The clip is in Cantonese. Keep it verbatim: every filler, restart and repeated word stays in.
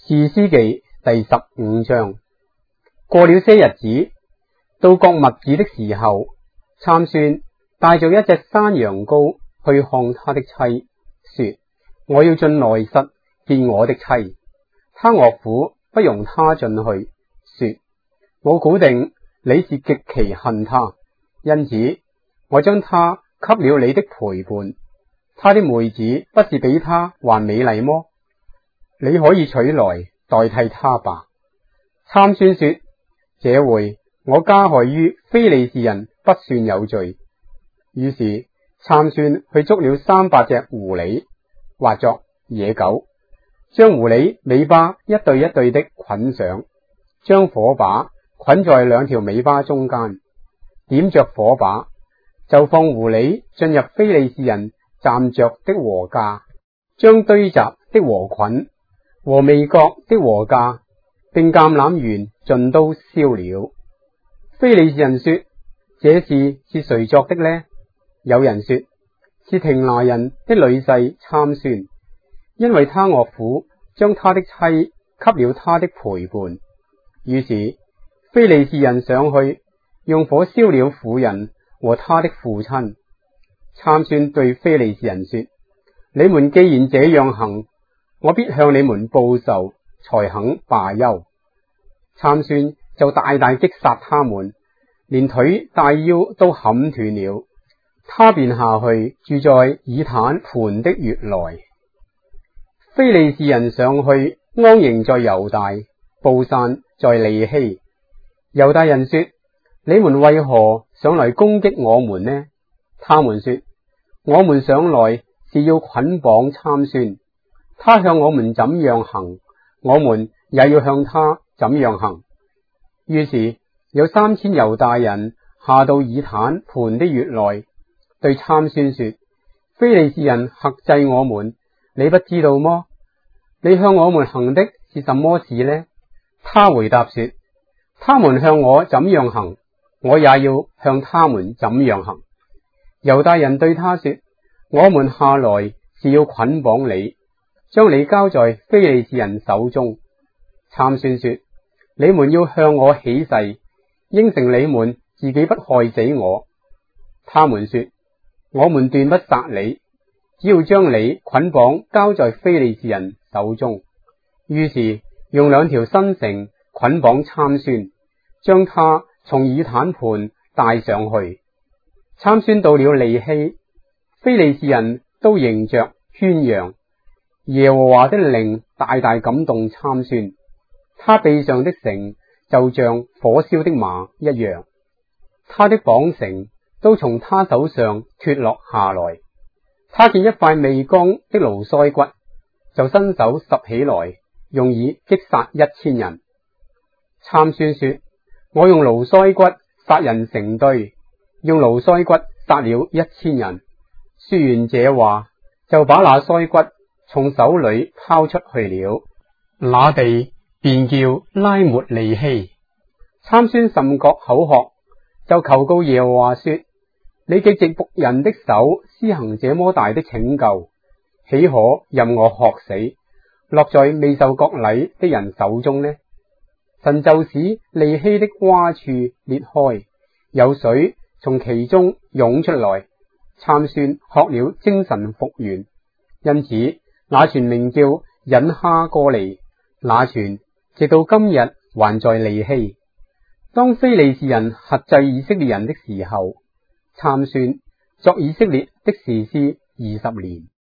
士師記第十五章。過了些日子，到割麥子的時候，參孫帶着一隻山羊羔去看他的妻，說：我要進內室見我的妻。他岳父不容他進去，說：我估定你是極其恨他，因此我將他給了你的陪伴。他的妹子不是比他還美麗麼？你可以取來代替他吧。參孫說：這回我加害於非利士人不算有罪。於是參孫去捉了三百隻狐狸，或作野狗，將狐狸尾巴一對一對的捆上，將火把捆在兩條尾巴中間，點着火把，就放狐狸進入非利士人站着的禾稼，將堆集的禾捆和未割的禾稼並橄欖園盡都燒了。非利士人說：這事是誰作的呢？有人說是亭拿人的女婿參孫，因為他岳父將他的妻給了他的陪伴。於是非利士人上去，用火燒了婦人和他的父親。參孫對非利士人說：你們既然這樣行，我必向你們報仇，才肯罷休。參孫就大大擊殺他們，連腿帶腰都砍斷了。他便下去住在以坦盤的穴內。非利士人上去安營在猶大，布散在利希。猶大人說：你們為何上來攻擊我們呢？他們說：我們上來是要捆綁參孫，他向我們怎樣行，我們也要向他怎樣行。於是有三千猶大人下到以坦盤的穴內，對參孫說：非利士人轄制我們，你不知道麼？你向我們行的是什麼事呢？他回答說：他們向我怎樣行，我也要向他們怎樣行。猶大人對他說：我們下來是要捆綁你，將你交在非利士人手中。參孫說：你們要向我起誓，應承你們自己不害死我。他們說：我們斷不殺你，只要將你捆綁交在非利士人手中。於是用兩條新繩捆綁參孫，將他從以坦盤帶上去。參孫到了利希，非利士人都迎着喧嚷。耶和華的靈大大感動參孫，他臂上的繩就像火燒的麻一樣，他的綁繩都從他手上脫落下來。他見一塊未乾的驢腮骨，就伸手拾起來，用以擊殺一千人。參孫說：我用驢腮骨殺人成堆，用驢腮骨殺了一千人。說完這話，就把那腮骨從手裏拋出去了。那地便叫拉末利希。參孫甚覺口渴，就求告耶和華說：你既藉僕人的手施行這麼大的拯救，豈可任我渴死，落在未受割禮的人手中呢？神就使利希的窪處裂開，有水從其中湧出來。參孫喝了，精神復原，因此那泉名叫隱哈歌利。那泉直到今日還在利希。當非利士人轄制以色列人的時候，參孫作以色列的士師二十年。